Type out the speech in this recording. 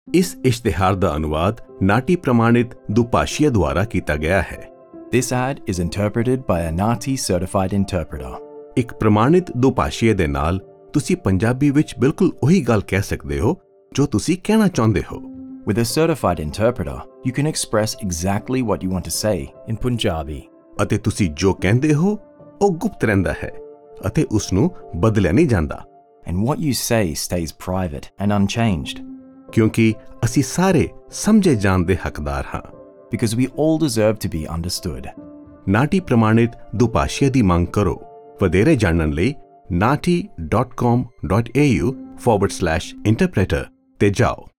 ਇਸ ਇਸ਼ਤਿਹਾਰ ਦਾ ਅਨੁਵਾਦ ਨਾਟੀ ਪ੍ਰਮਾਣਿਤ ਦੁਭਾਸ਼ੀਆ ਦੁਆਰਾ ਕੀਤਾ ਗਿਆ ਹੈ। This ad is interpreted by a NATI certified interpreter. ਇੱਕ ਪ੍ਰਮਾਣਿਤ ਦੁਭਾਸ਼ੀਏ ਦੇ ਨਾਲ ਤੁਸੀਂ ਪੰਜਾਬੀ ਵਿੱਚ ਬਿਲਕੁਲ ਉਹੀ ਗੱਲ ਕਹਿ ਸਕਦੇ ਹੋ ਜੋ ਤੁਸੀਂ ਕਹਿਣਾ ਚਾਹੁੰਦੇ ਹੋ। With a certified interpreter, you can express exactly what you want to say in Punjabi. ਅਤੇ ਤੁਸੀਂ ਜੋ ਕਹਿੰਦੇ ਹੋ ਉਹ ਗੁਪਤ ਰਹਿੰਦਾ ਹੈ ਅਤੇ ਉਸ ਨੂੰ ਬਦਲਿਆ ਨਹੀਂ ਜਾਂਦਾ। And what you say stays private and unchanged. ਕਿਉਂਕਿ ਅਸੀਂ ਸਾਰੇ ਸਮਝੇ ਜਾਣ ਦੇ ਹੱਕਦਾਰ ਹਾਂ। Because we all deserve to be understood. Nati ਪ੍ਰਮਾਣਿਤ ਦੁਭਾਸ਼ੀਏ ਦੀ ਮੰਗ ਕਰੋ। ਵਧੇਰੇ ਜਾਣਨ ਲਈ nati.com.au/interpreter ਤੇ ਜਾਓ।